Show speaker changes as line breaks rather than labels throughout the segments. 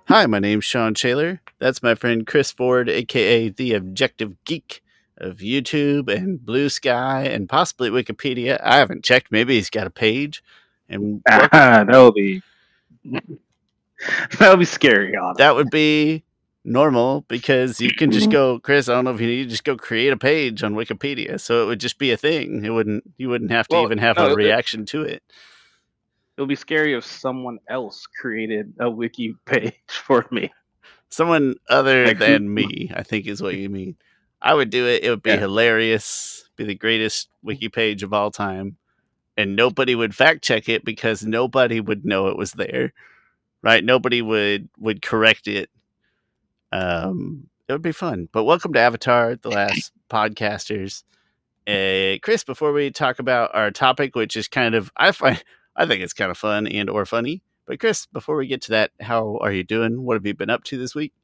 Hi, my name's Sean Shaler. That's my friend Chris Ford, aka the Objective Geek of YouTube and Blue Sky and possibly Wikipedia. I haven't checked. Maybe he's got a page. And welcome.
That would be scary, honestly.
That would be normal because you can just go, Chris. I don't know if you need to just go create a page on Wikipedia, so it would just be a thing. You wouldn't have to even have a reaction to it.
It would be scary if someone else created a wiki page for me.
Someone other than me, I think is what you mean. I would do it. It would be hilarious. Be the greatest wiki page of all time. And nobody would fact check it because nobody would know it was there. Right? Nobody would correct it. It would be fun. But welcome to Avatar, The Last Podcasters. Chris, before we talk about our topic, which is kind of I think it's kind of fun and or funny. But Chris, before we get to that, how are you doing? What have you been up to this week?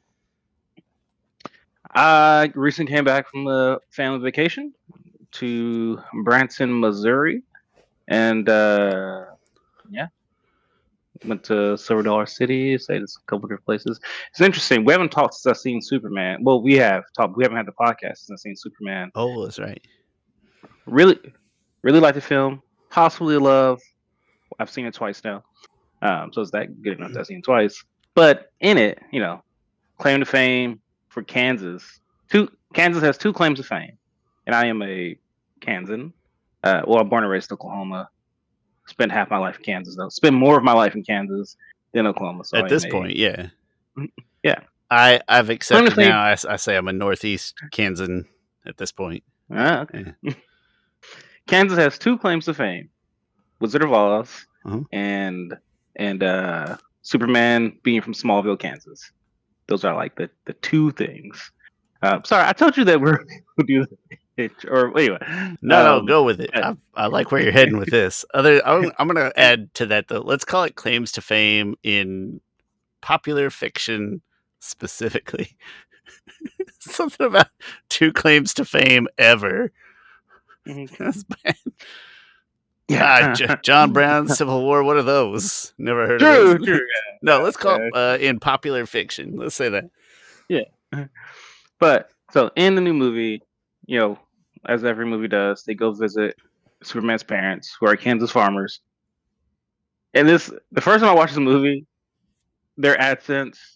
I recently came back from a family vacation to Branson, Missouri. And went to Silver Dollar City, stayed in a couple different places. It's interesting. We haven't talked since I've seen Superman. Well, we have talked. We haven't had the podcast since I've seen Superman.
Oh, that's right.
Really like the film. Possibly love. I've seen it twice now. So it's that good enough that I've seen it twice. But in it, claim to fame for Kansas. Kansas has two claims to fame. And I am a Kansan. I'm born and raised in Oklahoma. Spent half my life in Kansas, though. Spent more of my life in Kansas than Oklahoma. So
at this point, yeah.
Yeah.
I've accepted now. I say I'm a Northeast Kansan at this point.
Okay. Yeah. Kansas has two claims to fame: Wizard of Oz and Superman being from Smallville, Kansas. Those are like the two things. Sorry, I told you that we're going to do it. Or anyway,
no, go with it. I like where you're heading with this. I'm going to add to that though. Let's call it claims to fame in popular fiction specifically. Something about two claims to fame ever. That's bad. Yeah, John Brown, Civil War. What are those? Never heard of those. True. No, let's call it in popular fiction. Let's say that.
Yeah, but so in the new movie, as every movie does, they go visit Superman's parents, who are Kansas farmers. And the first time I watched the movie, their accents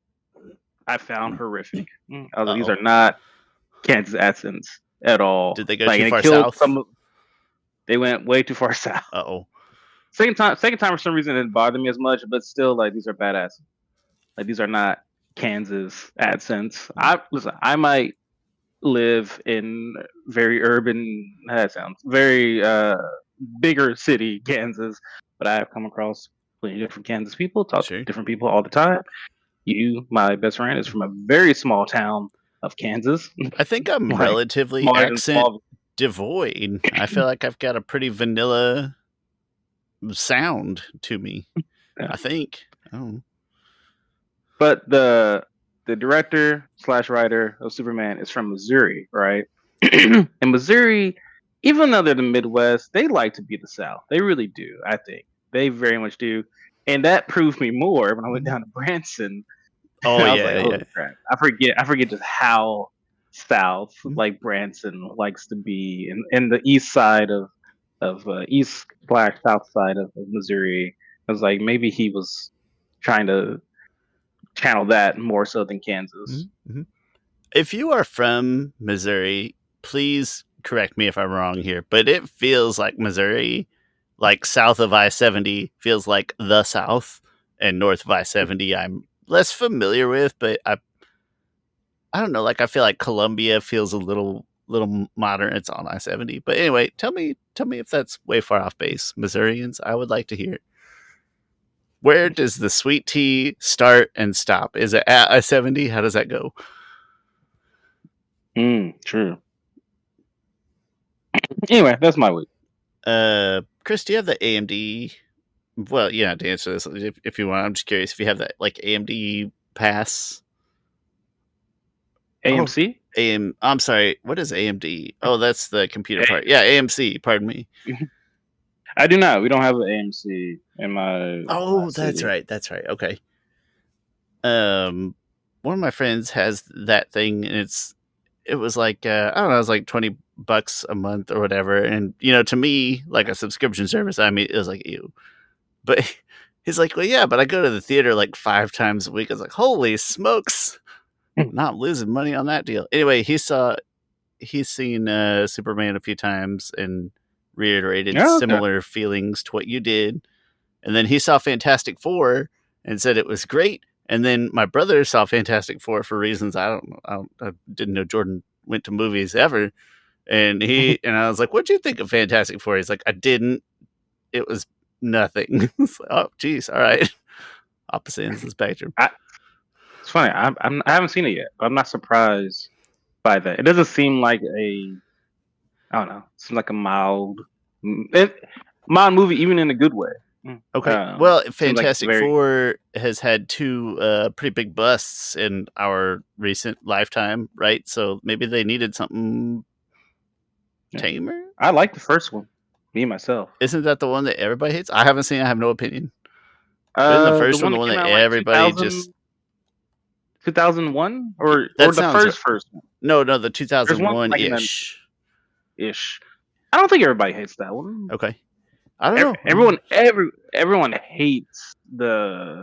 I found horrific. I was like, these are not Kansas accents at all.
Did they go too far south?
They went way too far south.
Uh-oh.
Second time for some reason it didn't bother me as much, but still, like, these are badass. Like, these are not Kansas accents. I might live in very urban, that sounds very bigger city, Kansas, but I have come across plenty of different Kansas people, talk to different people all the time. My best friend, is from a very small town of Kansas.
I think I'm relatively accent devoid. I feel like I've got a pretty vanilla sound to me. Yeah. I think. Oh.
But the director / writer of Superman is from Missouri, right? And Missouri, even though they're the Midwest, they like to be the South. They really do, I think. They very much do. And that proved me more when I went down to Branson.
Oh yeah,
like, crap. I forget just how south like Branson likes to be, in the east side of east / south side of Missouri. I was like, maybe he was trying to channel that more so than Kansas.
Mm-hmm. If you are from Missouri, please correct me if I'm wrong here, but it feels like Missouri, like south of I-70, feels like the South, and north of I-70 I'm less familiar with, but I don't know, like I feel like Columbia feels a little modern. It's on I-70. But anyway, tell me if that's way far off base. Missourians, I would like to hear. Where does the sweet tea start and stop? Is it at I-70? How does that go?
True. Anyway, that's my week.
Chris, do you have the AMD? Well, you don't have to answer this if you want. I'm just curious if you have that, like, AMD pass.
AMC?
I'm sorry. What is AMD? Oh, that's the computer part. Yeah, AMC. Pardon me.
I do not. We don't have an AMC in my.
Oh, that's right. That's right. Okay. one of my friends has that thing, and it was like I don't know, it was like $20 a month or whatever. And to me, like a subscription service, I mean, it was like ew. But he's like, well, yeah, but I go to the theater like 5 times a week. I was like, holy smokes, not losing money on that deal. Anyway, he's seen Superman a few times and reiterated similar feelings to what you did. And then he saw Fantastic Four and said it was great. And then my brother saw Fantastic Four for reasons I didn't know Jordan went to movies ever. And and I was like, "What'd you think of Fantastic Four?" He's like, "I didn't. It was nothing." Like, oh, geez, all right. Opposite ends of the spectrum.
It's funny. I haven't seen it yet, but I'm not surprised by that. It doesn't seem like I don't know. It seems like a mild movie, even in a good way.
Okay. Well, Fantastic Four has had 2 pretty big busts in our recent lifetime, right? So maybe they needed something tamer.
I like the first one. Me myself.
Isn't that the one that everybody hates? I haven't seen it. I have no opinion. Isn't the first one the one that everybody just
2001 or the first one?
No, the 2001 ish.
I don't think everybody hates that one.
Okay. I don't know.
Everyone hates the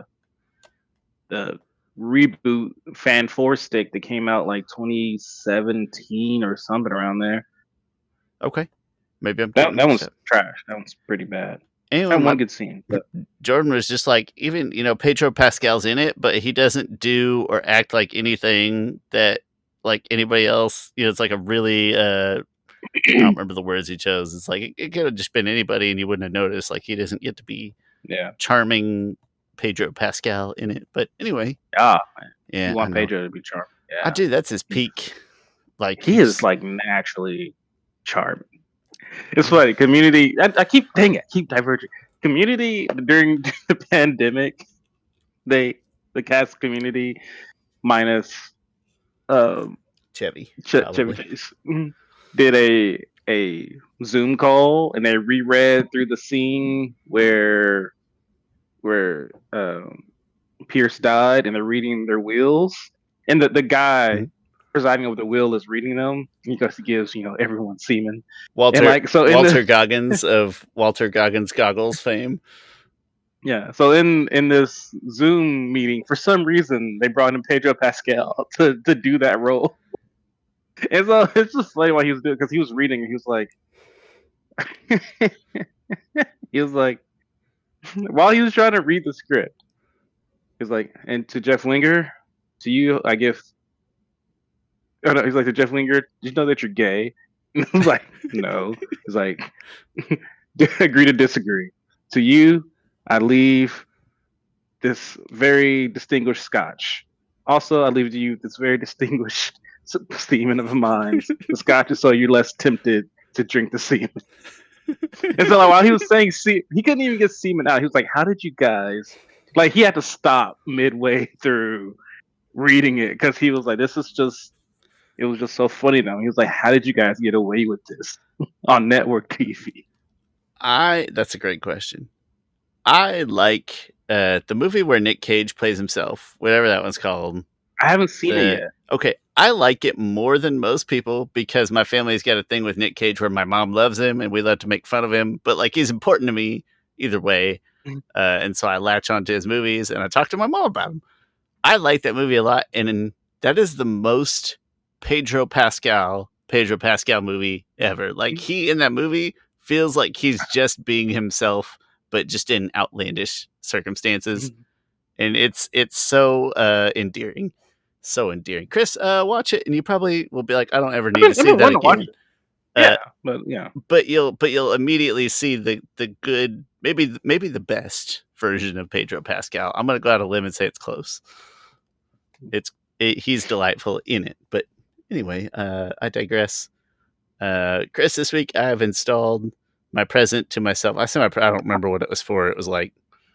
reboot Fan 4 stick that came out like 2017 or something around there.
Okay. Maybe I'm
that one's trash. That one's pretty bad. Anyway, one good scene. But
Jordan was just like, even Pedro Pascal's in it, but he doesn't do or act like anything that like anybody else. It's like a really I don't remember the words he chose. It's like it could have just been anybody, and you wouldn't have noticed. Like he doesn't get to be charming Pedro Pascal in it. But anyway,
yeah, you want Pedro to be charming. Yeah,
I do. That's his peak. Like
he is like naturally charming. It's funny. Community. I keep diverging. Community during the pandemic. The cast Community minus
Chevy
Chase did a Zoom call, and they reread through the scene where Pierce died, and they're reading their wills, and the guy presiding over the will is reading them because he gives everyone semen.
Walter Goggins of Walter Goggins Goggles fame.
Yeah, so in this Zoom meeting, for some reason they brought in Pedro Pascal to do that role. And so it's just funny why he was doing it, because he was reading and he was like while he was trying to read the script, he was like, and to Jeff Winger, to you I give. Oh no, he's like, to Jeff Winger, did you know that you're gay? And I was like, no. He's like, agree to disagree. To you, I leave this very distinguished scotch. Also, I leave to you this very distinguished semen of mine. The scotch is so you're less tempted to drink the semen. And so while he was saying he couldn't even get semen out. He was like, how did you guys... Like, he had to stop midway through reading it because he was like, it was just so funny to him. He was like, how did you guys get away with this on network TV?
That's a great question. I like the movie where Nick Cage plays himself, whatever that one's called.
I haven't seen it yet.
Okay, I like it more than most people because my family's got a thing with Nick Cage where my mom loves him and we love to make fun of him, but like he's important to me either way. And so I latch onto his movies and I talk to my mom about him. I like that movie a lot, and that is the most Pedro Pascal movie ever. Like, he in that movie feels like he's just being himself, but just in outlandish circumstances. And it's so endearing. So endearing. Chris, watch it and you probably will be like, I don't ever need to see that again. But you'll immediately see the good, maybe the best version of Pedro Pascal. I'm gonna go out on a limb and say it's close. He's delightful in it. But anyway, I digress. Chris, this week I've installed my present to myself. I don't remember what it was for. It was like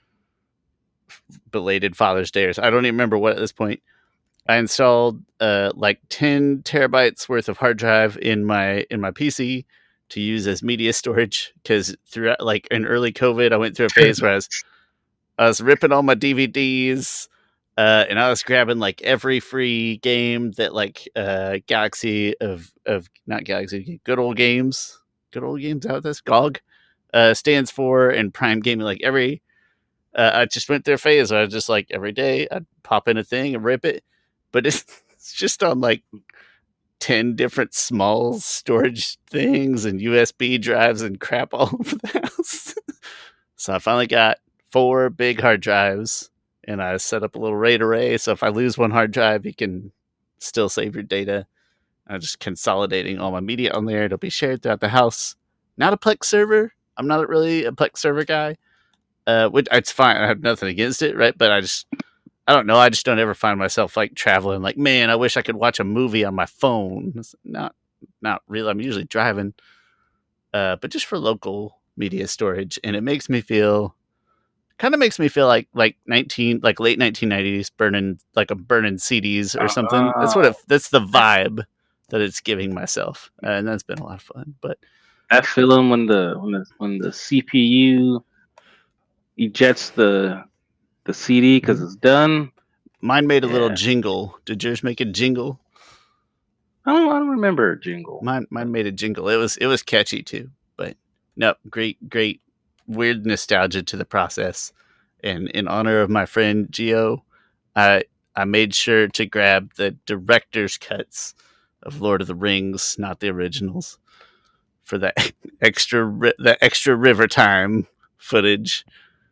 belated Father's Day or something. I don't even remember what at this point. I installed like 10 terabytes worth of hard drive in my PC to use as media storage, because throughout, like in early COVID, I went through a phase where I was ripping all my DVDs, And I was grabbing like every free game that like Galaxy of not Galaxy, Good Old Games out this GOG stands for, and Prime Gaming, like every I just went through a phase where I was just like every day I'd pop in a thing and rip it, but it's just on like 10 different small storage things and USB drives and crap all over the house. So I finally got 4 big hard drives, and I set up a little RAID array. So if I lose one hard drive, you can still save your data. I'm just consolidating all my media on there. It'll be shared throughout the house. Not a Plex server. I'm not really a Plex server guy. Which it's fine. I have nothing against it, right? But I don't know. I just don't ever find myself like traveling. Like, man, I wish I could watch a movie on my phone. It's not really. I'm usually driving, but just for local media storage, and it makes me feel makes me feel like late 1990s burning CDs or something. That's the vibe that it's giving myself, and that's been a lot of fun. But
that feeling when the CPU ejects the CD because it's done.
Mine made a little jingle. Did yours make a jingle?
I don't remember a jingle.
Mine made a jingle. It was catchy too. But no, great weird nostalgia to the process. And in honor of my friend Gio, I made sure to grab the director's cuts of Lord of the Rings, not the originals, for that extra river time footage.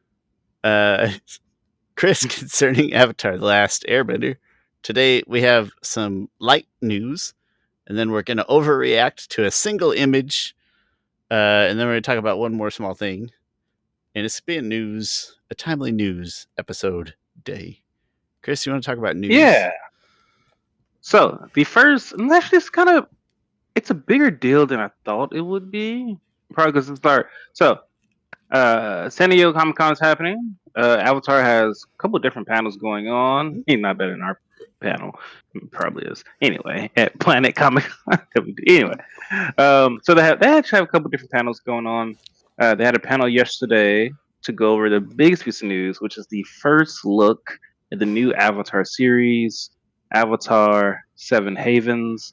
Chris, concerning Avatar: The Last Airbender, today we have some light news, and then we're going to overreact to a single image, and then we're going to talk about one more small thing. And it's been a timely news episode day. Chris, you want to talk about news?
Yeah. So the first, and actually, it's a bigger deal than I thought it would be. Probably because it's So, San Diego Comic Con is happening. Avatar has a couple of different panels going on. He's not better than our panel. Probably is. Anyway, at Planet Comic Con. Anyway, so they actually have a couple of different panels going on. They had a panel yesterday to go over the biggest piece of news, which is the first look at the new Avatar series, Avatar 7 Havens.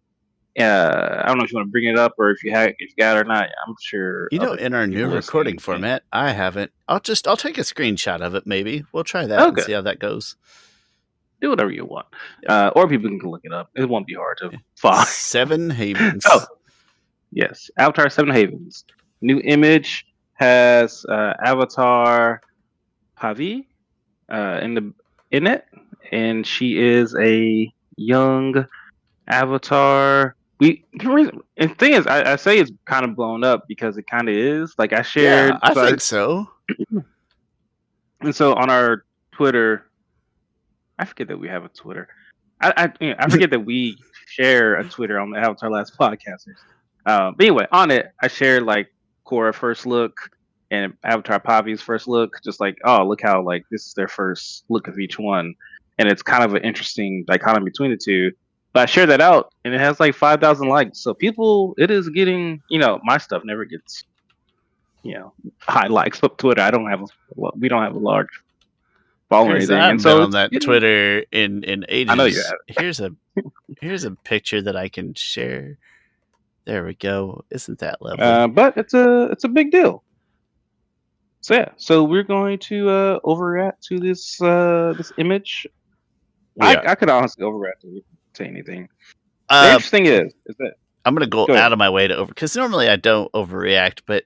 I don't know if you want to bring it up or if you got it or not. I'm sure.
In our new recording format, I haven't. I'll take a screenshot of it. Maybe we'll try that and see how that goes.
Do whatever you want, or people can look it up. It won't be hard to find.
7 Havens.
Oh, yes, Avatar 7 Havens. New image has Avatar Pavi in it, and she is a young Avatar. The thing is, I say it's kind of blown up because it kind of is. Like I shared,
I think so.
And so on our Twitter, I forget that we have a Twitter. I forget that we share a Twitter on the Avatar Last Podcasters. But anyway, on it, I shared like Korra first look and Avatar Pavi's first look. Just like, oh, look how like this is their first look of each one, and it's kind of an interesting dichotomy between the two. But I shared that out, and it has like 5,000 likes. So it is getting, my stuff never gets, high likes up Twitter. We don't have a large following or anything.
And so on that Twitter in ages.
I know you have.
Here's a picture that I can share. There we go. Isn't that lovely?
But it's a big deal. So yeah, so we're going to overreact to this image. I could honestly overreact to anything. The interesting is that
I'm going to go out of my way to because normally I don't overreact, but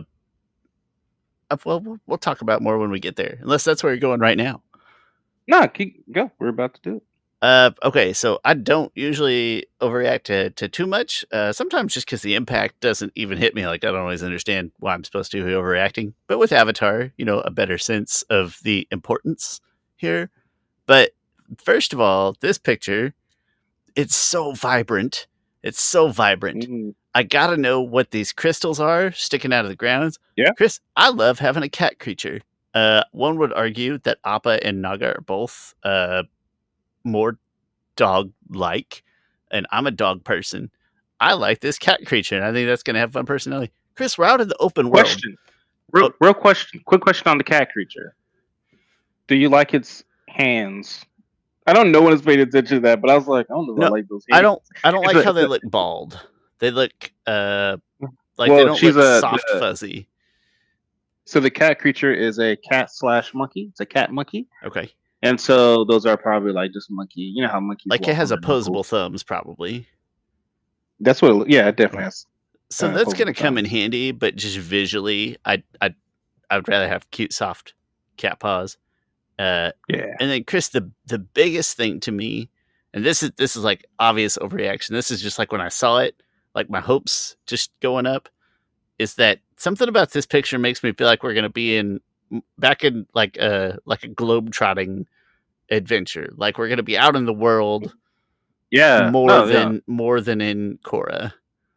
we'll talk about more when we get there. Unless that's where you're going right now.
No, go. We're about to do it.
Okay, so I don't usually overreact to too much. Sometimes just because the impact doesn't even hit me. Like I don't always understand why I'm supposed to be overreacting. But with Avatar, a better sense of the importance here. But first of all, this picture, it's so vibrant. It's so vibrant. Mm-hmm. I gotta know what these crystals are sticking out of the ground.
Yeah,
Chris, I love having a cat creature. One would argue that Appa and Naga are both more dog-like, and I'm a dog person. I like this cat creature, and I think that's going to have fun personality. Chris, we're out in the open world.
Quick question on the cat creature. Do you like its hands. I don't know when it's paying attention to that, but I was like, I don't know if I like those hands.
I don't like how they look bald. They look like they
well,
don't
she's
look soft fuzzy.
So the cat creature is a cat/monkey. It's a cat monkey.
Okay.
And so those are probably like just monkey. You know how monkeys
like
walk
it has
on their
opposable
knuckles.
thumbs, probably.
That's what. It definitely has.
So that's going to
opposable
come in
thumbs.
handy, but just visually, I'd rather have cute, soft cat paws.
Yeah.
And then Chris, the biggest thing to me, and this is like obvious overreaction. This is just like when I saw it, like my hopes just going up, is that something about this picture makes me feel like we're going to be back in like a globe-trotting adventure. Like we're going to be out in the world.
Yeah.
More than in Korra.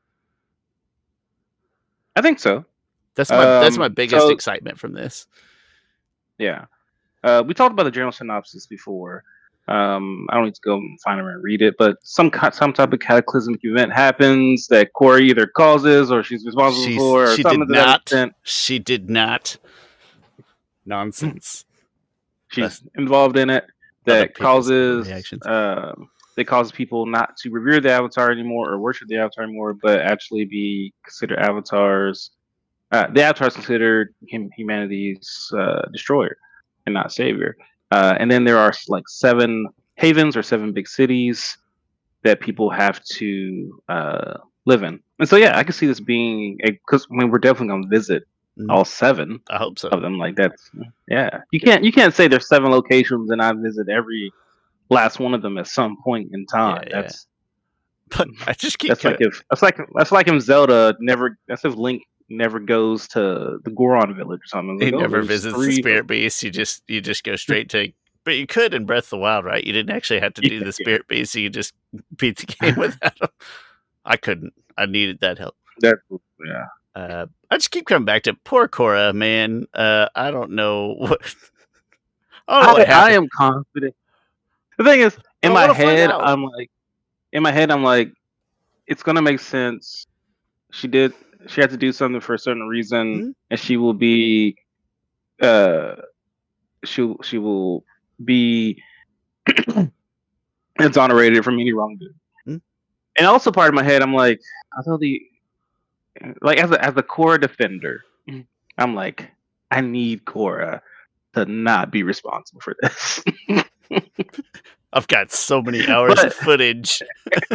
I think so.
That's my biggest excitement from this.
Yeah. We talked about the general synopsis before. I don't need to go find it and read it, but some type of cataclysmic event happens that Korra either causes or she's responsible for. Or
she
something
did
to that
not.
extent.
She did not. Nonsense.
She's involved in it that causes people not to revere the Avatar anymore or worship the Avatar anymore, but actually be considered avatars. The Avatar is considered humanity's destroyer and not savior. And then there are like 7 havens or 7 big cities that people have to live in. And so, yeah, I can see this being because we're definitely going to visit all 7.
I hope so.
Of them. Like that's you can't say there's 7 locations and I visit every last one of them at some point in time.
Yeah. But I just keep
that's like if Zelda never. That's if Link never goes to the Goron village or something.
He never visits the Spirit Beast. You just go straight to. But you could in Breath of the Wild, right? You didn't actually have to do the Spirit Beast. So you just beat the game without him. I couldn't. I needed that help. I just keep coming back to poor Korra, man. I don't know what.
I am confident. The thing is, in my head, I'm like, it's gonna make sense. She had to do something for a certain reason, and she will be, she will be exonerated from any wrongdoing. And also, part of my head, I'm like, although as a Korra defender, I'm like, I need Korra to not be responsible for this.
I've got so many hours of footage.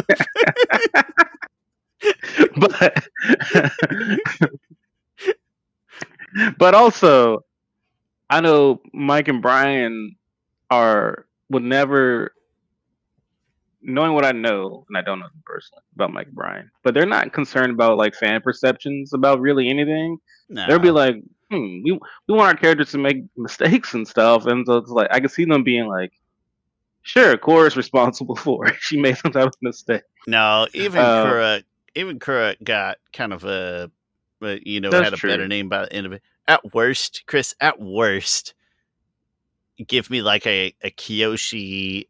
But also, I know Mike and Brian would never, knowing what I know, and I don't know them personally about Mike and Brian, but they're not concerned about like fan perceptions about really anything. No. They'll be like, we want our characters to make mistakes and stuff, and so it's like I can see them being like, sure, Korra's responsible for it. She made some type of mistake.
No, even Korra got kind of had a better name by the end of it. At worst, Chris, give me like a Kyoshi,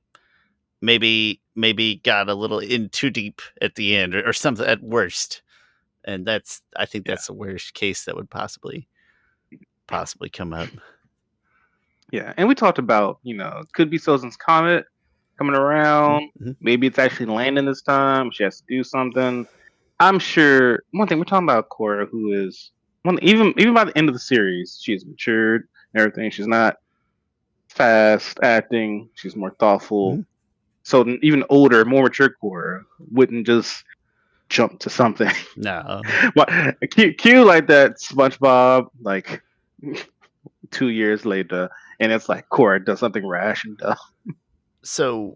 maybe got a little in too deep at the end or something at worst. And I think that's the worst case that would possibly come up.
Yeah, and we talked about, could be Sozin's Comet coming around. Mm-hmm. Maybe it's actually landing this time. She has to do something. I'm sure. One thing we're talking about Korra, who is even by the end of the series, she's matured and everything. She's not fast acting. She's more thoughtful. Mm-hmm. So even older, more mature Korra wouldn't just jump to something.
No.
Cue like that SpongeBob, like 2 years later, and it's like Korra does something rash and dumb.
So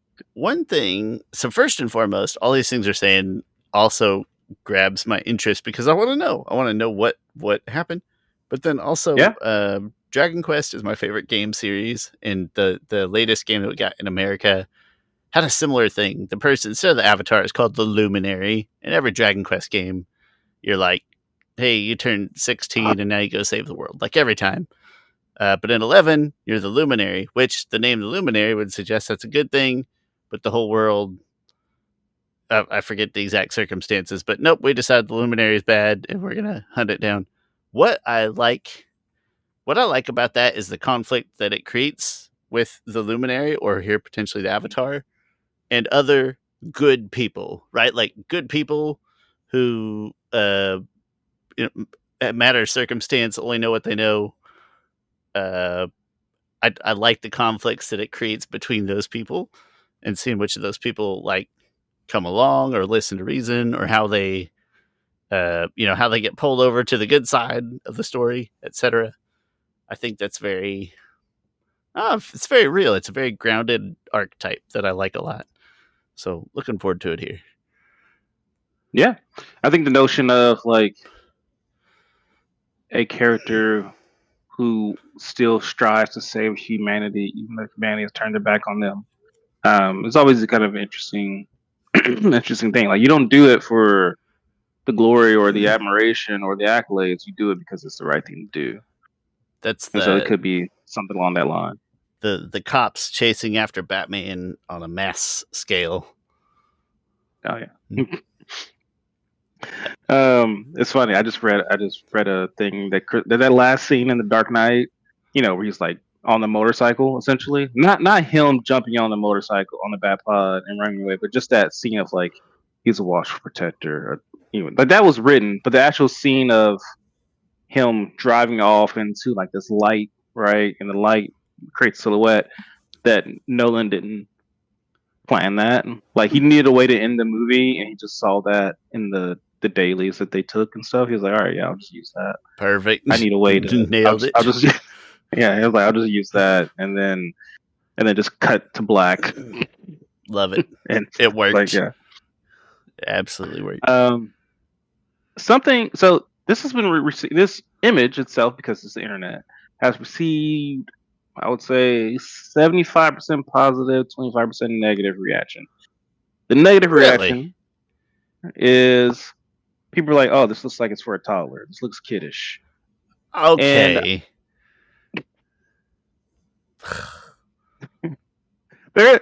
first and foremost, all these things are saying also grabs my interest because I want to know. I want to know what happened. But then also, Dragon Quest is my favorite game series, and the latest game that we got in America had a similar thing. The person, instead of the avatar, is called the Luminary. In every Dragon Quest game, you're like, hey, you turned 16 and now you go save the world. Like every time. But in 11, you're the Luminary, which the name the Luminary would suggest that's a good thing. But the whole world, I forget the exact circumstances. But nope, we decided the Luminary is bad and we're going to hunt it down. What I like about that is the conflict that it creates with the Luminary or here potentially the Avatar and other good people, right? Like good people who, at matter of circumstance, only know what they know. I like the conflicts that it creates between those people and seeing which of those people like come along or listen to reason or how they, how they get pulled over to the good side of the story, etc. I think that's it's very real. It's a very grounded archetype that I like a lot. So looking forward to it here.
Yeah, I think the notion of like a character who still strives to save humanity, even if humanity has turned their back on them, it's always a kind of interesting, interesting thing. Like you don't do it for the glory or the admiration or the accolades. You do it because it's the right thing to do. So it could be something along that line.
The cops chasing after Batman on a mass scale.
Oh yeah. It's funny. I just read a thing that last scene in The Dark Knight, where he's like on the motorcycle, essentially. Not him jumping on the motorcycle on the Batpod and running away, but just that scene of like he's a wash protector. Like that was written, but the actual scene of him driving off into like this light, right, and the light creates silhouette that Nolan didn't plan that. Like he needed a way to end the movie, and he just saw that in the dailies that they took and stuff. He was like, all right, yeah, I'll just use that.
Perfect.
I need a way to
nailed it.
I'll just yeah, he was like, I'll just use that, and then just cut to black.
Love it. And it worked.
Like, yeah,
absolutely worked.
So this has been this image itself, because it's the internet, has received, I would say, 75% positive, 25% negative reaction. The negative reaction is people are like, "Oh, this looks like it's for a toddler. This looks kiddish."
Okay.
And there,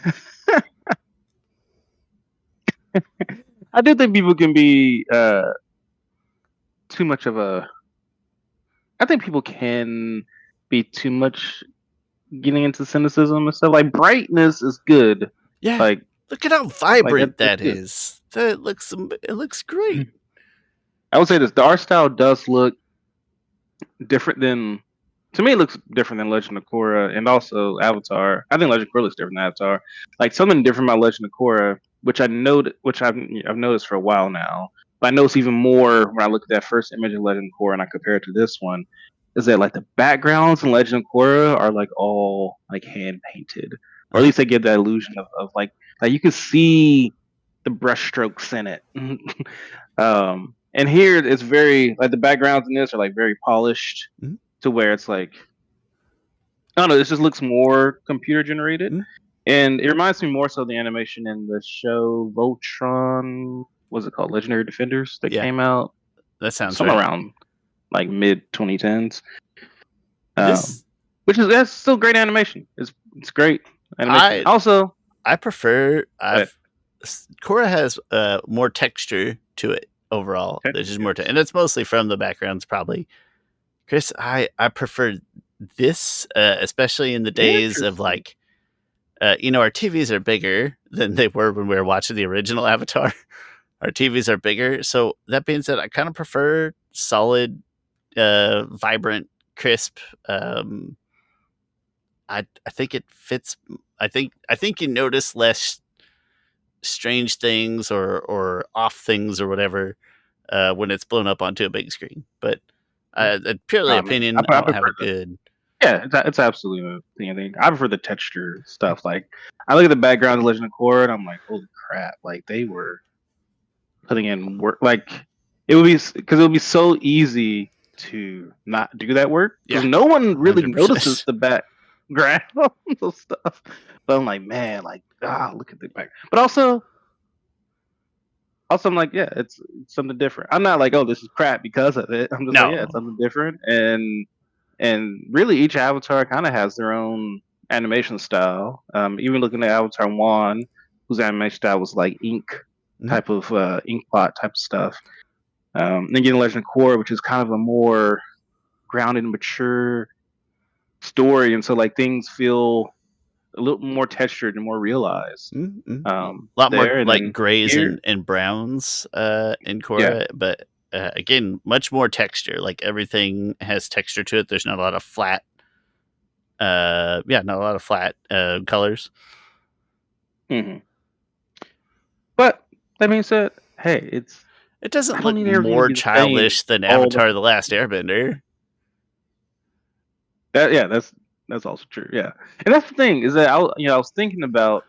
I do think people can be too much of a. I think people can be too much getting into cynicism and stuff. Like brightness is good.
Yeah.
Like
look at how vibrant that is. It looks great.
I would say this: the art style does look different than. To me, it looks different than Legend of Korra and also Avatar. I think Legend of Korra looks different than Avatar. Like something different about Legend of Korra, which I've noticed for a while now. But I notice even more when I look at that first image of Legend of Korra and I compare it to this one, is that like the backgrounds in Legend of Korra are like all like hand painted, or at least they give that illusion of like you can see the brushstrokes in it. And here it's very like the backgrounds in this are like very polished. Mm-hmm. To where it's like, I don't know, this just looks more computer generated. Mm-hmm. And it reminds me more so of the animation in the show Voltron, what's it called? Legendary Defenders that came out.
That sounds
somewhere
right.
around like mid 2010s. Which is that's still great animation. It's great animation.
I prefer Korra has more texture to it overall. There's just more and it's mostly from the backgrounds probably. Chris, I prefer this, especially in the days of like, our TVs are bigger than they were when we were watching the original Avatar. Our TVs are bigger. So that being said, I kind of prefer solid, vibrant, crisp. I think it fits. I think you notice less strange things or off things or whatever when it's blown up onto a big screen. But purely opinion, I don't have a good.
Yeah, it's absolutely the thing. I prefer the texture stuff. Like, I look at the background of Legend of Korra, and I'm like, holy crap! Like they were putting in work. Like it would be so easy to not do that work because no one really 100%. Notices the background of stuff. But I'm like, man, like look at the back. But also I'm like, yeah, it's something different. I'm not like, oh, this is crap because of it. I'm just like, yeah, it's something different. And really, each Avatar kind of has their own animation style. Even looking at Avatar 1, whose animation style was like ink type of ink plot type of stuff. Then getting Legend of Korra, which is kind of a more grounded, mature story, and so like things feel a little more textured and more realized.
A lot more
There, and
like
then
grays
here,
and browns in
yeah.
Korra, but again, much more texture. Like everything has texture to it. There's not a lot of flat. Not a lot of flat colors.
Mm-hmm. But that being said, hey,
It doesn't
I don't
look
need everything to
more
be the same
childish than
all
Avatar: The Last Airbender.
that's also true. Yeah, and that's the thing is that I was thinking about.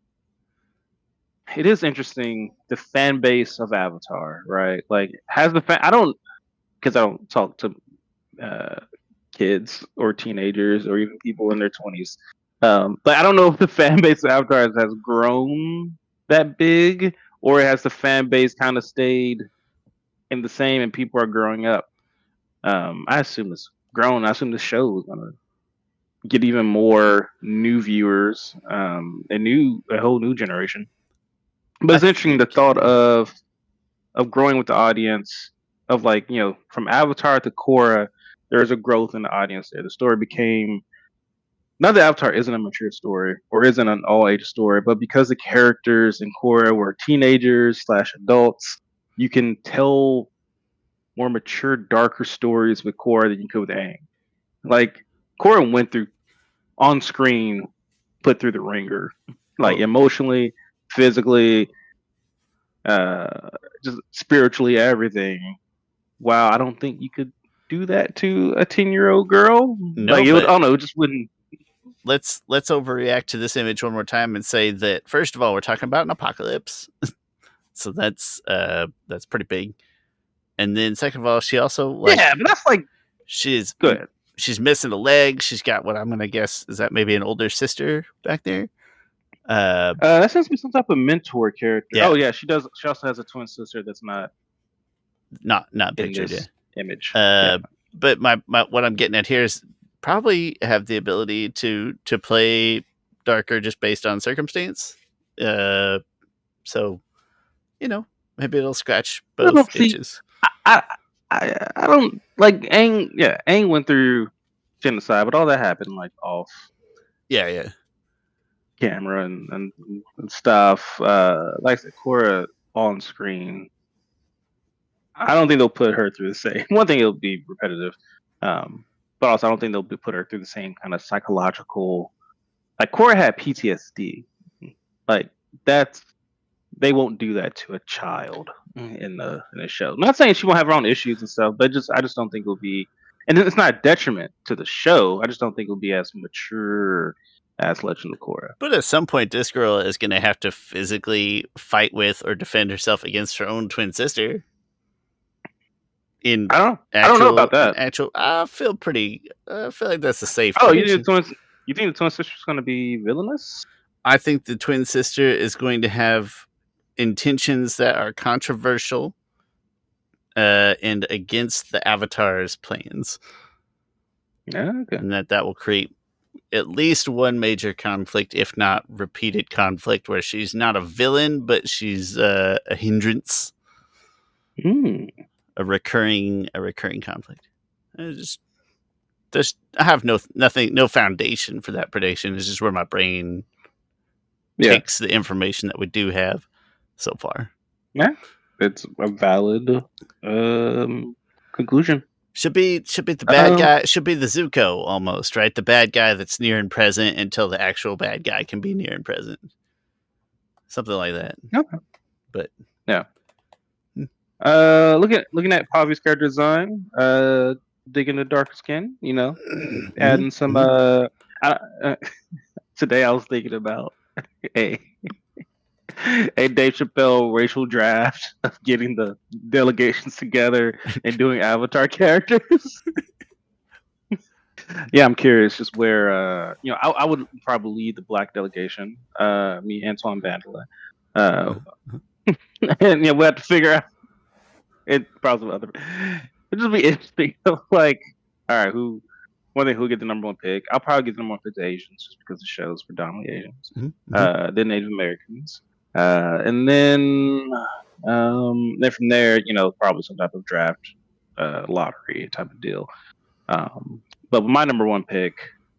It is interesting the fan base of Avatar, right? Like, has the fan? I don't because I don't talk to uh, kids or teenagers or even people in their 20s. But I don't know if the fan base of Avatar has grown that big, or has the fan base kind of stayed in the same and people are growing up. I assume it's grown. I assume the show is gonna get even more new viewers, a whole new generation. But
I
it's interesting the
think
thought of growing with the audience, of like, from Avatar to Korra, there's a growth in the audience there. The story became, not that Avatar isn't a mature story or isn't an all age story, but because the characters in Korra were teenagers slash adults, you can tell more mature, darker stories with Korra than you could with Aang. Like, Korra went through, on screen, put through the ringer, like emotionally, physically, just spiritually, everything. Wow, I don't think you could do that to a 10-year-old girl.
No,
Like, it would,
but
I don't know, it just wouldn't.
let's overreact to this image one more time and say that first of all, we're talking about an apocalypse, so that's pretty big. And then second of all, she also
But that's like,
she's
good.
She's missing a leg. She's got what I'm gonna guess is that maybe an older sister back there.
That seems to be some type of mentor character.
Yeah.
Oh yeah, she does. She also has a twin sister that's not
pictured.
in this image.
But my what I'm getting at here is probably have the ability to play darker just based on circumstance. So maybe it'll scratch both itches.
I don't like Aang. Yeah, Aang went through genocide, but all that happened like off.
Yeah.
Camera and stuff. Like I said, Korra on screen. I don't think they'll put her through the same. One thing, it'll be repetitive, but also I don't think they'll put her through the same kind of psychological. Like, Korra had PTSD. Like, they won't do that to a child in the show. I'm not saying she won't have her own issues and stuff, but I just don't think it'll be. And it's not a detriment to the show. I just don't think it'll be as mature as Legend of Korra.
But at some point, this girl is going to have to physically fight with or defend herself against her own twin sister.
I don't know about that.
I feel like that's a safe.
Oh, you think the twin sister's going to be villainous?
I think the twin sister is going to have intentions that are controversial and against the Avatar's plans.
Yeah, okay.
And that will create at least one major conflict, if not repeated conflict, where she's not a villain, but she's a hindrance. A recurring conflict. I have no foundation for that prediction. It's just where my brain takes the information that we do have so far.
Yeah, it's a valid conclusion.
Should be the bad guy. Should be the Zuko almost, right? The bad guy that's near and present until the actual bad guy can be near and present. Something like that.
Okay.
But
yeah. Looking at Pavi's character design, digging the darker skin, adding some. Today I was thinking about a Dave Chappelle racial draft of getting the delegations together and doing Avatar characters. Yeah, I'm curious just where I would probably lead the black delegation. Me, Antoine Bandela. And we'll have to figure out. It probably other. It'd just be interesting. Like, all right, who get the number one pick? I'll probably get the number one pick to Asians, just because the show is predominantly Asians. Then Native Americans, and then from there, probably some type of draft, lottery type of deal. But my number one pick,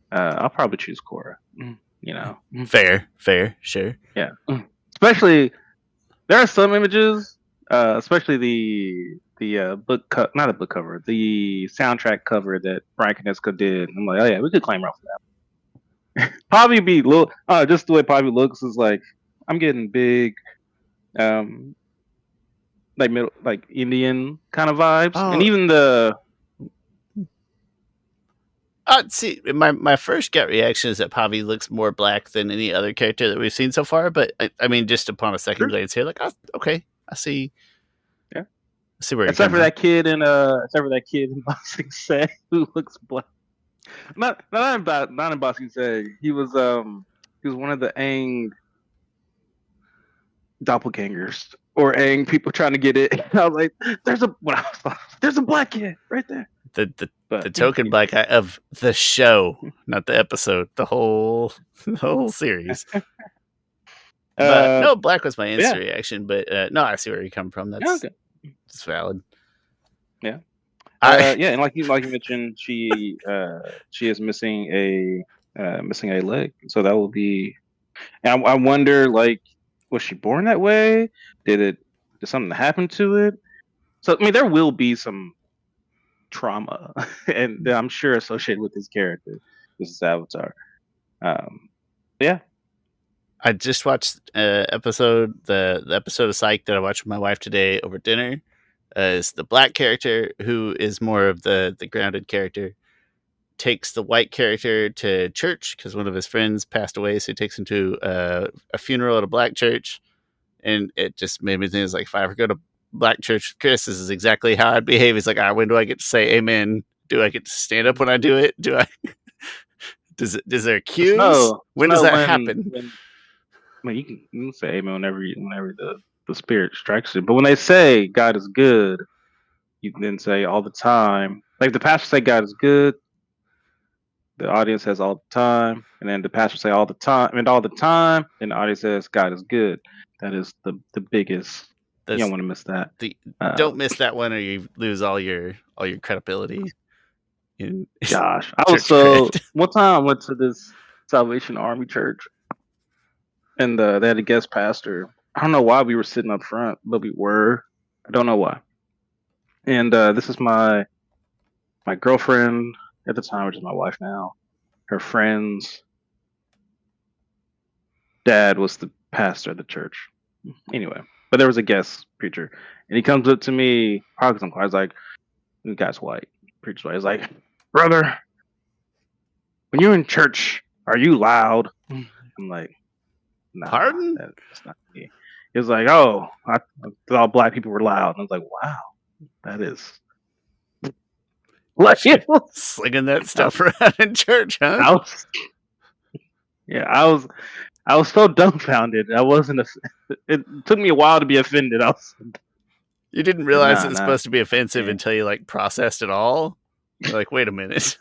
I'll probably choose Korra. You know,
Fair, sure.
yeah. Especially there are some images, especially the book not a book cover, the soundtrack cover that Brian Konietzko did. I'm like, oh yeah, we could claim her for that. Probably be little, just the way Poppy looks is like I'm getting big, like middle, like Indian kind of vibes, and even the.
See, my first gut reaction is that Pavi looks more black than any other character that we've seen so far. But I mean, just upon a second glance here, like, okay, I see.
Yeah,
I see where.
Except for that kid in Boxing Say who looks black. Not in Boxing Say. He was one of the Aang doppelgangers or Aang people trying to get it. I was like, there's a black kid right there.
The token black guy of the show, not the episode, the whole series. But no, black was my instant reaction. But no, I see where you come from. That's valid.
Yeah, and like you mentioned, she is missing a leg, so that will be. And I wonder, like, was she born that way? Did something happen to it? So I mean, there will be some trauma, and I'm sure associated with this character. This is Avatar. Yeah.
I just watched the episode of Psych that I watched with my wife today over dinner. Is the black character who is more of the grounded character takes the white character to church because one of his friends passed away, so he takes him to a funeral at a black church, and it just made me think, it's like, if I ever go to black church with Chris, this is exactly how I'd behave. He's like, when do I get to say amen? Do I get to stand up when I do it? Do I? Does there cues? When does that happen?
You can say amen whenever the spirit strikes you. But when they say God is good, you can then say all the time. Like the pastor say God is good, the audience says all the time, and then the pastor say all the time, and all the time, and the audience says God is good. That is the biggest. You don't want to miss that.
Don't miss that one, or you lose all your credibility.
Gosh, I was one time I went to this Salvation Army church, and they had a guest pastor. I don't know why we were sitting up front, but we were. I don't know why. And this is my girlfriend at the time, which is my wife now. Her friend's dad was the pastor of the church. Anyway, but there was a guest preacher, and he comes up to me. I was like, "The guy's white, preacher's white." He's like, "Brother, when you're in church, are you loud?" I'm like, "Nah,
pardon?
That's not me." He was like, "Oh, I thought all black people were loud." And I was like, "Wow, that is."
Slinging that stuff around in church, huh?
I was so dumbfounded. I wasn't. It took me a while to be offended.
You didn't realize it was supposed to be offensive until you like processed it all. You're like, wait a minute.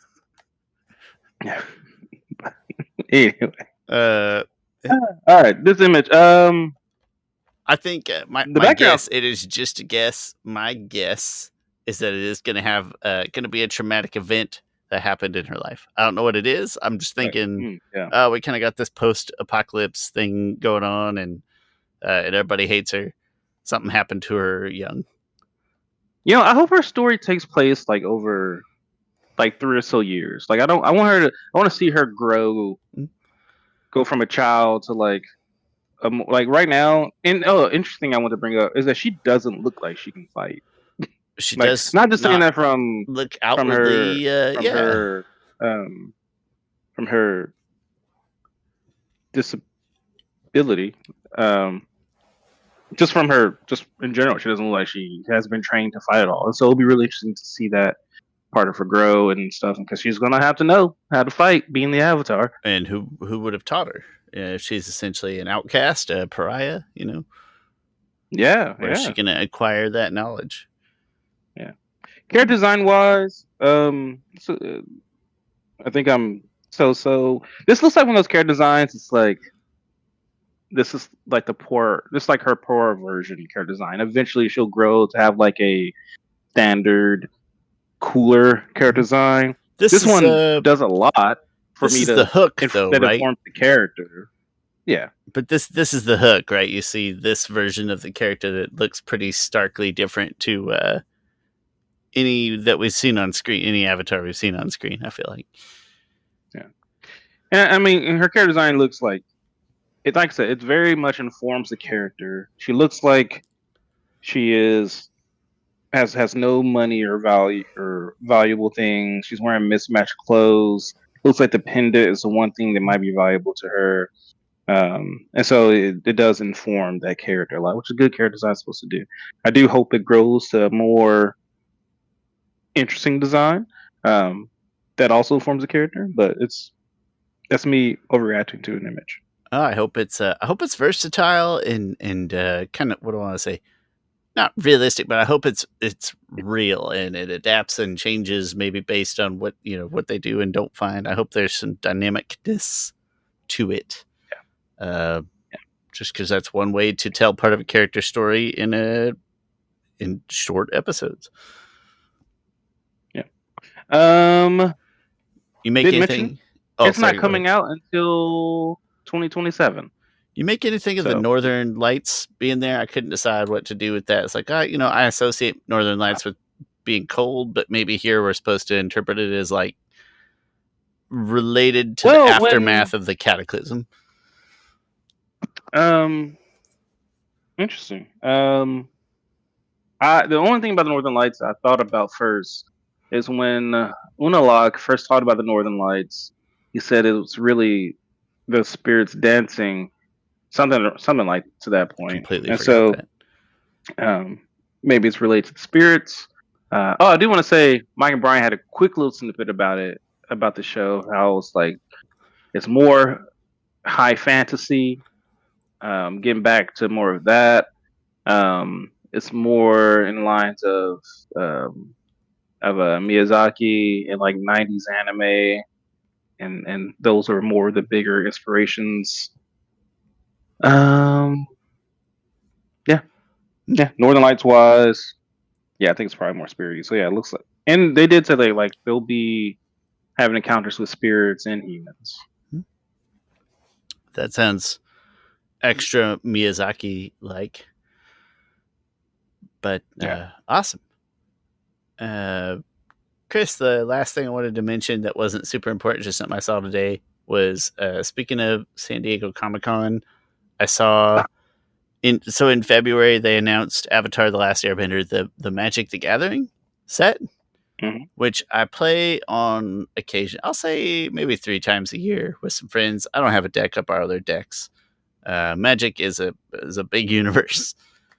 Anyway. All right. This image.
I think my guess. It is just a guess. My guess is that it is going to be a traumatic event that happened in her life. I don't know what it is. I'm just thinking, we kind of got this post-apocalypse thing going on, and everybody hates her. Something happened to her young.
I hope her story takes place like over like 3 or so years. Like I want to see her go from a child to like right now. And interesting, I want to bring up is that she doesn't look like she can fight.
She does
not just saying that from
look outwardly,
from her disability, just from her, just in general, she doesn't look like she has been trained to fight at all. And so it'll be really interesting to see that part of her grow and stuff, because she's gonna have to know how to fight, being the Avatar.
And who would have taught her? She's essentially an outcast, a pariah,
Yeah,
where she can acquire that knowledge.
Yeah. Character design wise, I think I'm so. This looks like one of those character designs. It's like this is like her poor version character design. Eventually, she'll grow to have like a standard, cooler character design. This one does a lot for me to
the hook, though,
that
right?
informs the character. Yeah,
but this is the hook, right? You see this version of the character that looks pretty starkly different to any that we've seen on screen, any avatar we've seen on screen. I feel like,
yeah, and I mean, her character design looks like it. Like I said, it very much informs the character. She looks like she has no money or valuable things. She's wearing mismatched clothes. Looks like the pendant is the one thing that might be valuable to her. And so it does inform that character a lot, which is good character design is supposed to do. I do hope it grows to a more interesting design that also forms a character, but that's me overreacting to an image.
I hope it's versatile and kind of, what do I want to say? Not realistic, but I hope it's real and it adapts and changes maybe based on what they do and don't find. I hope there's some dynamicness to it. Yeah. Just because that's one way to tell part of a character story in short episodes.
Yeah.
You make anything?
It's not coming out until 2027.
You make anything of the Northern Lights being there? I couldn't decide what to do with that. It's like, I associate Northern Lights with being cold, but maybe here we're supposed to interpret it as like related to the aftermath of the cataclysm.
Interesting. The only thing about the Northern Lights I thought about first is when Unalaq first talked about the Northern Lights. He said it was really the spirits dancing. Something like to that point.
Completely forgot
that. Maybe it's related to the spirits. I do want to say Mike and Brian had a quick little snippet about the show. How it's like it's more high fantasy. Getting back to more of that. It's more in lines of a Miyazaki and like 90s anime, and those are more the bigger inspirations. Yeah. Northern Lights wise, I think it's probably more spirity. So yeah, it looks like, and they did say they'll be having encounters with spirits and humans.
That sounds extra Miyazaki like, but awesome. Chris, the last thing I wanted to mention that wasn't super important, just something I saw today, was speaking of San Diego Comic-Con, I saw in February they announced Avatar: The Last Airbender, the Magic the Gathering set, which I play on occasion. I'll say maybe 3 times a year with some friends. I don't have a deck; I borrow their decks. Magic is a big universe.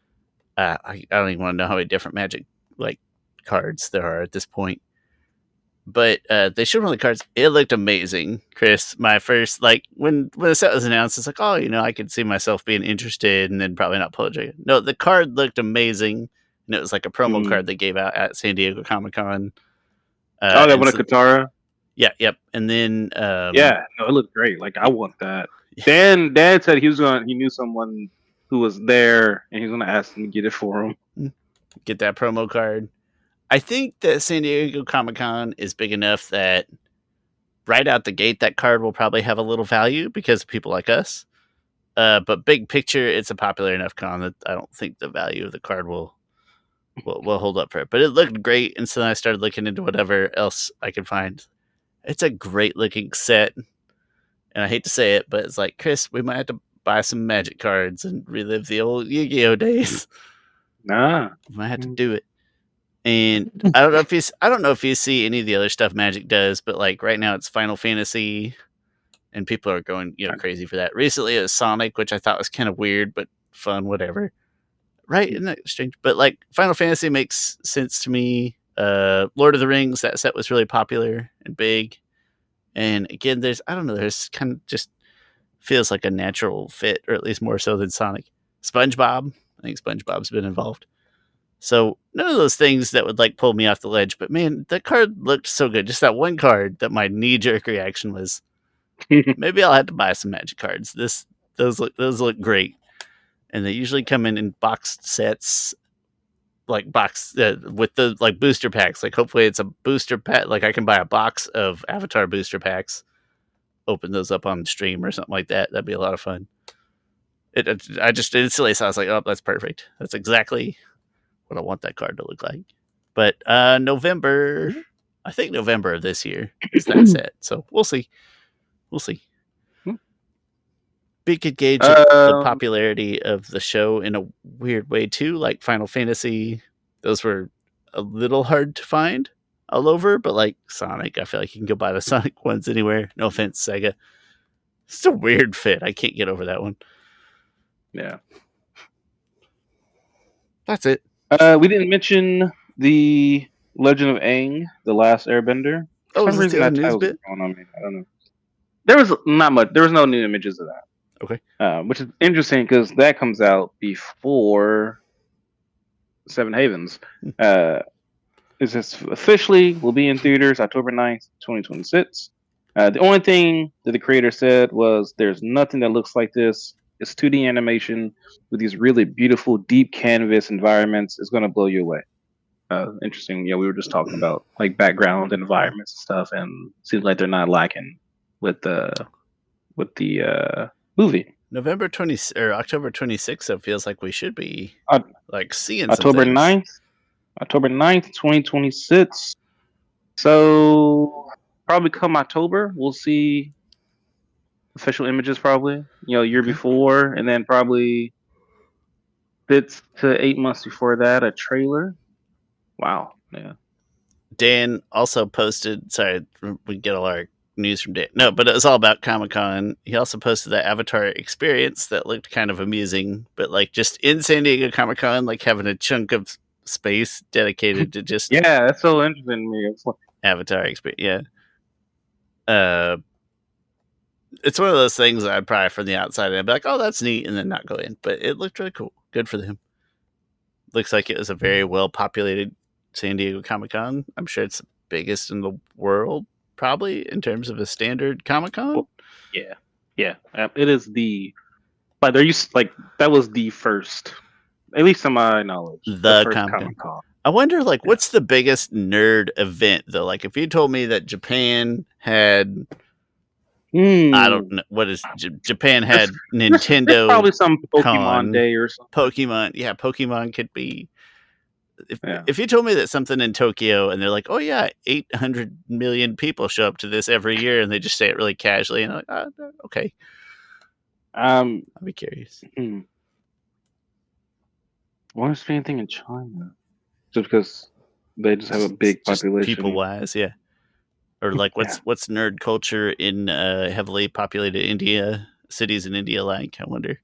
I don't even want to know how many different Magic cards there are at this point. But they showed one of the cards. It looked amazing, Chris. My first, when the set was announced, it's like, I could see myself being interested and then probably not pull a trigger. No, the card looked amazing. And it was like a promo card they gave out at San Diego Comic-Con.
That one of Katara?
Yeah, yep. And then...
it looked great. Like, I want that. Dan said he knew someone who was there, and he was going to ask him to get it for him.
Get that promo card. I think that San Diego Comic-Con is big enough that right out the gate, that card will probably have a little value because of people like us. But big picture, it's a popular enough con that I don't think the value of the card will hold up for it. But it looked great, and so then I started looking into whatever else I could find. It's a great looking set, and I hate to say it, but it's like, Chris, we might have to buy some Magic cards and relive the old Yu-Gi-Oh days.
We
might have to do it. And I don't know if you see any of the other stuff Magic does, but right now it's Final Fantasy, and people are going crazy for that. Recently it was Sonic, which I thought was kind of weird but fun, whatever. Right? Isn't that strange? But Final Fantasy makes sense to me. Lord of the Rings, that set was really popular and big. And again, there's kind of just feels like a natural fit, or at least more so than Sonic. SpongeBob, I think SpongeBob's been involved. So none of those things that would pull me off the ledge, but man, that card looked so good. Just that one card that my knee-jerk reaction was, maybe I'll have to buy some Magic cards. Those look great, and they usually come in boxed sets, with the booster packs. Hopefully it's a booster pack. I can buy a box of Avatar booster packs, open those up on stream or something like that. That'd be a lot of fun. I just instantly saw. I was like, oh, that's perfect. That's exactly what I want that card to look like. But November, I think November of this year is that set. So we'll see. We'll see. We could gauge the popularity of the show in a weird way too. Like Final Fantasy, those were a little hard to find all over, but like Sonic, I feel like you can go buy the Sonic ones anywhere. No offense, Sega. It's a weird fit. I can't get over that one.
Yeah.
That's it.
We didn't mention the Legend of Aang, The Last Airbender.
For some reason that title's
going on me. I don't know. There was not much. There was no new images of that.
Okay.
Which is interesting because that comes out before Seven Havens. It's just officially will be in theaters October 9th, 2026. The only thing that the creator said was there's nothing that looks like this. It's 2D animation with these really beautiful deep canvas environments. It's going to blow you away. Interesting. Yeah, we were just talking about like background and environments and stuff, and it seems like they're not lacking with the movie.
November 20 or October 26th. It feels like we should be like seeing
October 9th. October 9th, 2026. So probably come October, we'll see official images probably, year before, and then probably 6 to 8 months before that, a trailer. Wow. Yeah.
Dan also posted, sorry, we get all our news from Dan. No, but it was all about Comic-Con. He also posted that Avatar experience that looked kind of amusing, but like just in San Diego Comic-Con, like having a chunk of space dedicated to just
yeah, that's so interesting to me.
Avatar experience. Yeah. It's one of those things I'd probably from the outside and be like, oh, that's neat, and then not go in. But it looked really cool. Good for them. Looks like it was a very well populated San Diego Comic-Con. I'm sure it's the biggest in the world, probably in terms of a standard Comic-Con.
Well, yeah. It is but there used that was the first, at least to my knowledge,
the first Comic-Con. I wonder, what's the biggest nerd event though? Like, if you told me that Japan had, I don't know, what is Japan had Nintendo?
There's probably some Pokemon Day or something.
Pokemon could be. If you told me that something in Tokyo and they're like, oh yeah, 800 million people show up to this every year, and they just say it really casually, and I'm like, okay. I'd be curious.
I wonder if there's anything in China, just because they just have a big population,
people wise, yeah. Or what's nerd culture in heavily populated cities in India like? I wonder.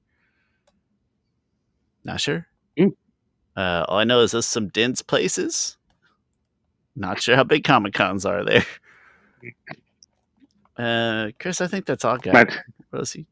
Not sure. All I know is there's some dense places. Not sure how big Comic-Cons are there. Chris, I think that's all I got. Rosie.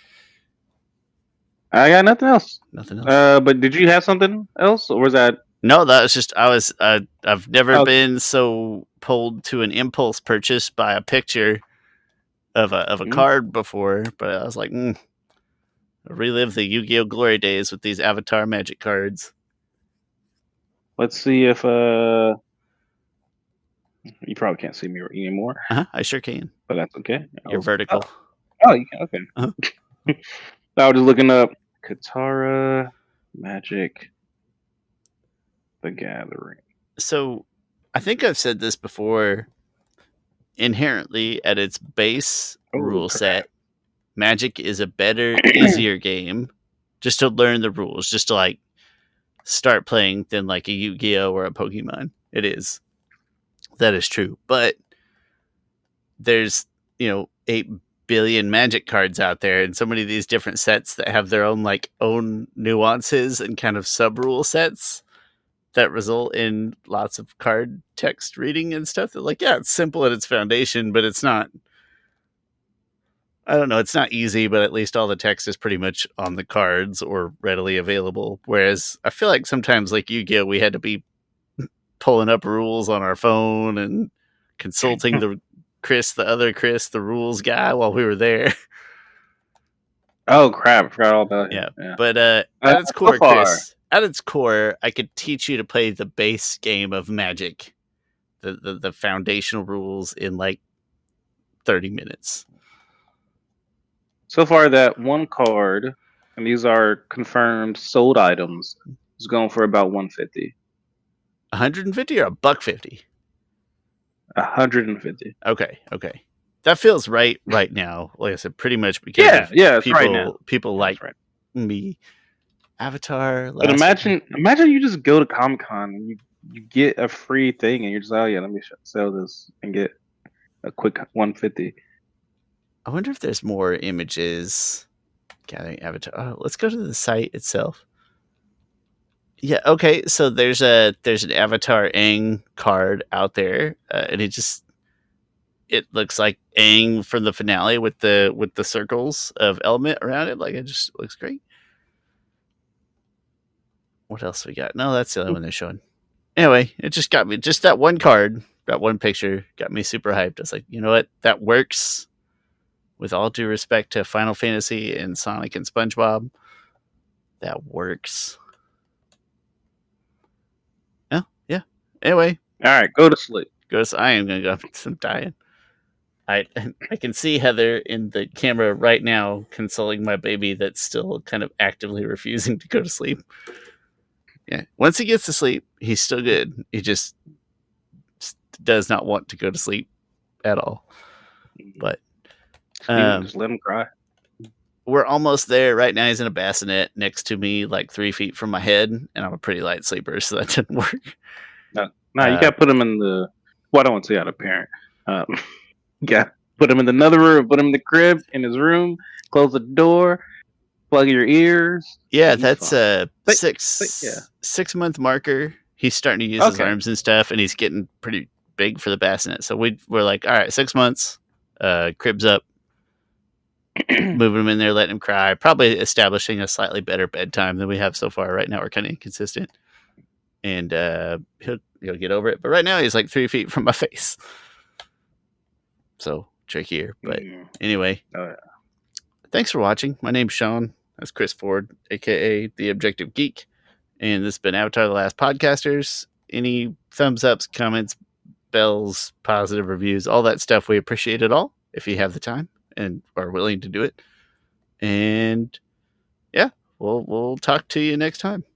I got nothing else.
Nothing else.
But did you have something else, or was that?
No, that was just I've never been so pulled to an impulse purchase by a picture of a card before, but I was like, relive the Yu-Gi-Oh! Glory days with these Avatar Magic cards.
Let's see if you probably can't see me anymore.
I sure can,
but that's okay.
You're vertical.
Oh, you can. Okay. I was just looking up Katara Magic the Gathering.
So, I think I've said this before. Inherently, at its base rule set, Magic is a better, easier game just to learn the rules, just to start playing than a Yu-Gi-Oh! Or a Pokemon. It is. That is true. But there's, 8 billion Magic cards out there, and so many of these different sets that have their own nuances and kind of sub-rule sets that result in lots of card text reading and stuff. That it's simple at its foundation, but it's not, I don't know, it's not easy, but at least all the text is pretty much on the cards or readily available. Whereas I feel like sometimes Yu-Gi-Oh! We had to be pulling up rules on our phone and consulting the other Chris, the rules guy while we were there.
Oh crap, I forgot all about
it. Yeah. But at its core, Chris, at its core, I could teach you to play the base game of Magic, the foundational rules in 30 minutes.
So far, that one card, and these are confirmed sold items, is going for about 150.
150 or $150?
150.
Okay. That feels right now. Like I said, pretty much because
it's right now.
People like me. Avatar.
But imagine you just go to Comic-Con and you get a free thing and you're just, oh yeah, let me sell this and get a quick 150.
I wonder if there's more images. Gathering Avatar. Oh, let's go to the site itself. Yeah, okay. So there's an Avatar Aang card out there, and it looks like Aang from the finale with the circles of element around it. Like, it just looks great. What else we got? No, that's the only one they're showing. Anyway, it just got me. Just that one card, that one picture, got me super hyped. I was like, you know what? That works. With all due respect to Final Fantasy and Sonic and SpongeBob, that works. Yeah. Anyway.
All right, go to sleep.
I am going to go. I'm dying. I can see Heather in the camera right now consoling my baby that's still kind of actively refusing to go to sleep. Yeah. Once he gets to sleep, he's still good. He just does not want to go to sleep at all. But
just let him cry.
We're almost there. Right now he's in a bassinet next to me, like 3 feet from my head, and I'm a pretty light sleeper, so that didn't work.
No, you gotta put him in the... Well, I don't want to say out of parent. Yeah, put him in another room, put him in the crib, in his room, close the door, plug your ears.
Yeah, that's a 6 month marker. He's starting to use his arms and stuff, and he's getting pretty big for the bassinet. So we're like, all right, 6 months, cribs up, moving him in there, letting him cry, probably establishing a slightly better bedtime than we have so far. Right now we're kind of inconsistent, and he'll get over it. But right now he's like 3 feet from my face. So trickier, but anyway. Thanks for watching. My name's Sean. That's Chris Ford, aka The Objective Geek, and this has been Avatar: The Last Podcasters. Any thumbs ups, comments, bells, positive reviews, all that stuff, we appreciate it all if you have the time and are willing to do it. And yeah, we'll talk to you next time.